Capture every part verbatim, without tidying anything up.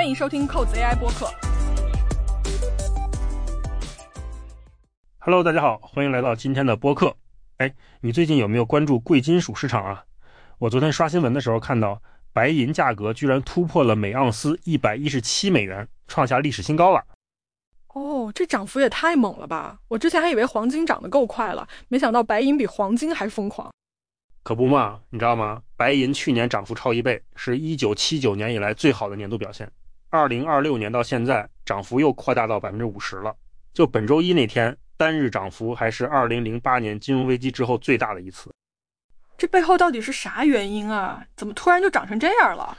欢迎收听扣子 A I 播客。 Hello， 大家好，欢迎来到今天的播客。哎，你最近有没有关注贵金属市场啊？我昨天刷新闻的时候看到，白银价格居然突破了每盎司一百一十七美元，创下历史新高了。 哦，这涨幅也太猛了吧！我之前还以为黄金涨得够快了，没想到白银比黄金还疯狂。 可不嘛，你知道吗？白银去年涨幅超一倍，是一九七九年以来最好的年度表现。二零二六年到现在，涨幅又扩大到 百分之五十 了。就本周一那天，单日涨幅还是二零零八年金融危机之后最大的一次。 这背后到底是啥原因啊？怎么突然就涨成这样了？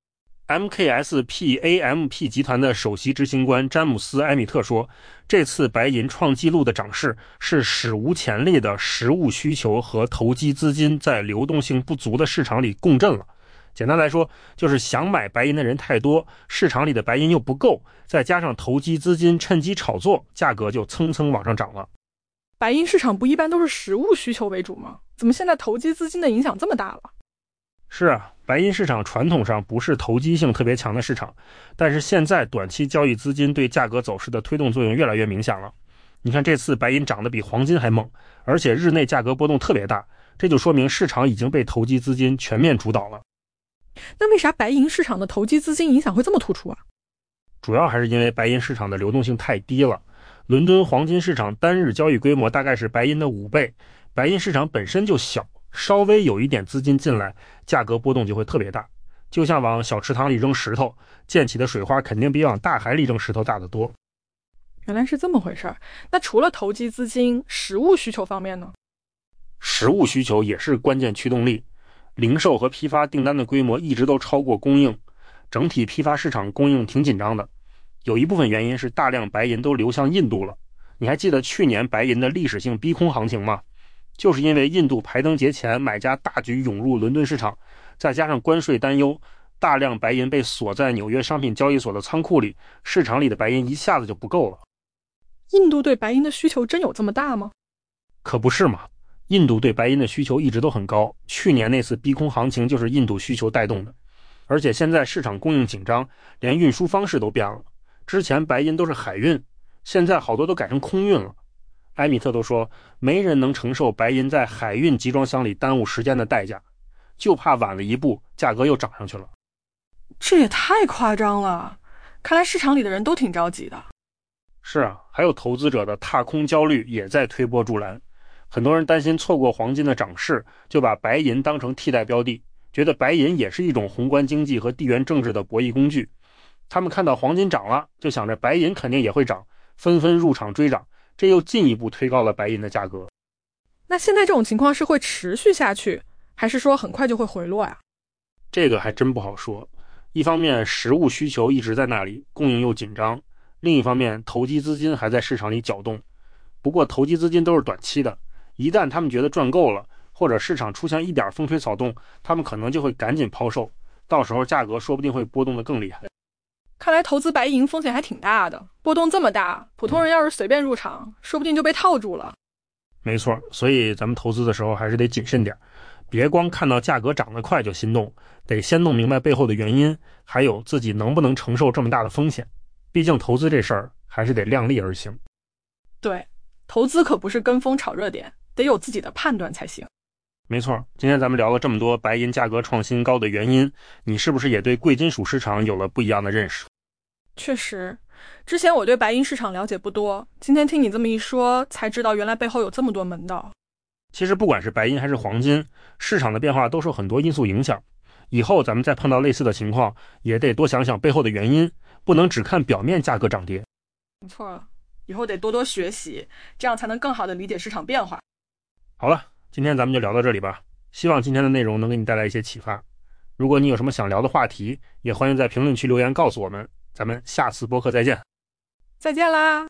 M K S P A M P 集团的首席执行官詹姆斯·埃米特说，这次白银创纪录的涨势是史无前例的实物需求和投机资金在流动性不足的市场里共振了。简单来说，就是想买白银的人太多，市场里的白银又不够，再加上投机资金趁机炒作，价格就蹭蹭往上涨了。 白银市场不一般都是实物需求为主吗？怎么现在投机资金的影响这么大了？ 是啊，白银市场传统上不是投机性特别强的市场，但是现在短期交易资金对价格走势的推动作用越来越明显了。你看这次白银涨得比黄金还猛，而且日内价格波动特别大，这就说明市场已经被投机资金全面主导了。 那为啥白银市场的投机资金影响会这么突出啊？ 主要还是因为白银市场的流动性太低了。伦敦黄金市场单日交易规模大概是白银的五倍，白银市场本身就小，稍微有一点资金进来，价格波动就会特别大。就像往小池塘里扔石头，溅起的水花肯定比往大海里扔石头大得多。 原来是这么回事儿。那除了投机资金，实物需求方面呢？ 实物需求也是关键驱动力。零售和批发订单的规模一直都超过供应，整体批发市场供应挺紧张的。有一部分原因是大量白银都流向印度了。你还记得去年白银的历史性逼空行情吗？就是因为印度排灯节前买家大举涌入伦敦市场，再加上关税担忧，大量白银被锁在纽约商品交易所的仓库里，市场里的白银一下子就不够了。 印度对白银的需求真有这么大吗？ 可不是嘛，印度对白银的需求一直都很高，去年那次逼空行情就是印度需求带动的。而且现在市场供应紧张，连运输方式都变了。之前白银都是海运，现在好多都改成空运了。埃米特都说，没人能承受白银在海运集装箱里耽误时间的代价，就怕晚了一步，价格又涨上去了。 这也太夸张了，看来市场里的人都挺着急的。 是啊，还有投资者的踏空焦虑也在推波助澜。很多人担心错过黄金的涨势，就把白银当成替代标的，觉得白银也是一种宏观经济和地缘政治的博弈工具。他们看到黄金涨了，就想着白银肯定也会涨，纷纷入场追涨，这又进一步推高了白银的价格。 那现在这种情况是会持续下去，还是说很快就会回落呀？ 这个还真不好说。一方面实物需求一直在那里，供应又紧张；另一方面投机资金还在市场里搅动。不过投机资金都是短期的，一旦他们觉得赚够了，或者市场出现一点风吹草动，他们可能就会赶紧抛售，到时候价格说不定会波动得更厉害。 看来投资白银风险还挺大的，波动这么大，普通人要是随便入场，说不定就被套住了。 没错，所以咱们投资的时候还是得谨慎点，别光看到价格涨得快就心动，得先弄明白背后的原因，还有自己能不能承受这么大的风险。毕竟投资这事儿还是得量力而行。 对，投资可不是跟风炒热点，得有自己的判断才行。 没错，今天咱们聊了这么多白银价格创新高的原因，你是不是也对贵金属市场有了不一样的认识？ 确实，之前我对白银市场了解不多，今天听你这么一说，才知道原来背后有这么多门道。 其实不管是白银还是黄金，市场的变化都受很多因素影响。以后咱们再碰到类似的情况，也得多想想背后的原因，不能只看表面价格涨跌。 没错，以后得多多学习，这样才能更好地理解市场变化。 好了，今天咱们就聊到这里吧，希望今天的内容能给你带来一些启发。如果你有什么想聊的话题，也欢迎在评论区留言告诉我们。咱们下次播客再见。 再见啦。